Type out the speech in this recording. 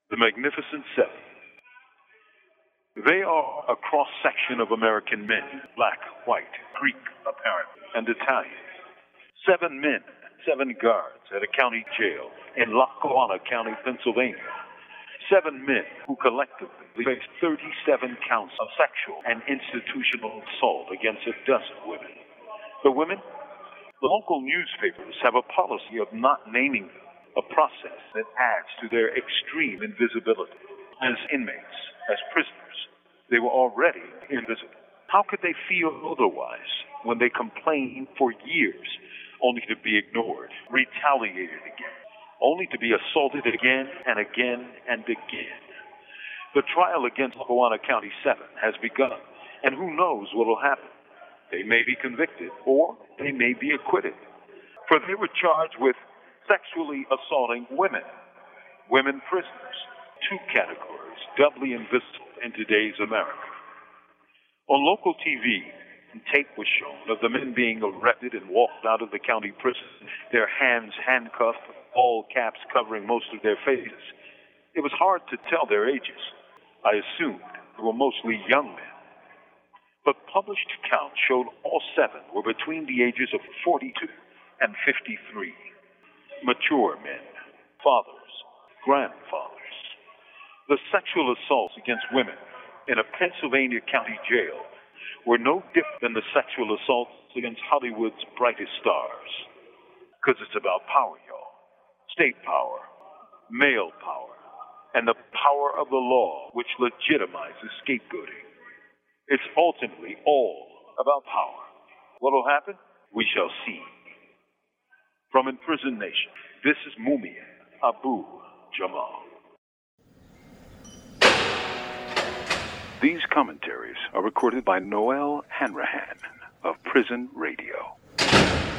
The Magnificent Seven. They are a cross-section of American men, black, white, Greek, apparently, and Italian. 7 men, 7 guards at a county jail in Lackawanna County, Pennsylvania. 7 men who collectively faced 37 counts of sexual and institutional assault against a dozen women. The women? The local newspapers have a policy of not naming them, a process that adds to their extreme invisibility. As inmates, as prisoners, they were already invisible. How could they feel otherwise when they complained for years, only to be ignored, retaliated again, only to be assaulted again and again and again? The trial against Lackawanna County 7 has begun, and who knows what will happen. They may be convicted, or they may be acquitted, for they were charged with sexually assaulting women prisoners, 2 categories doubly invisible in today's America. On local TV, tape was shown of the men being arrested and walked out of the county prison, their hands handcuffed, all caps covering most of their faces. It was hard to tell their ages. I assumed they were mostly young men. But published accounts showed all 7 were between the ages of 42 and 53. Mature men, fathers, grandfathers. The sexual assaults against women in a Pennsylvania county jail were no different than the sexual assaults against Hollywood's brightest stars. Because it's about power, y'all. State power, male power, and the power of the law which legitimizes scapegoating. It's ultimately all about power. What will happen? We shall see. From Imprisoned Nation, this is Mumia Abu Jamal. These commentaries are recorded by Noel Hanrahan of Prison Radio.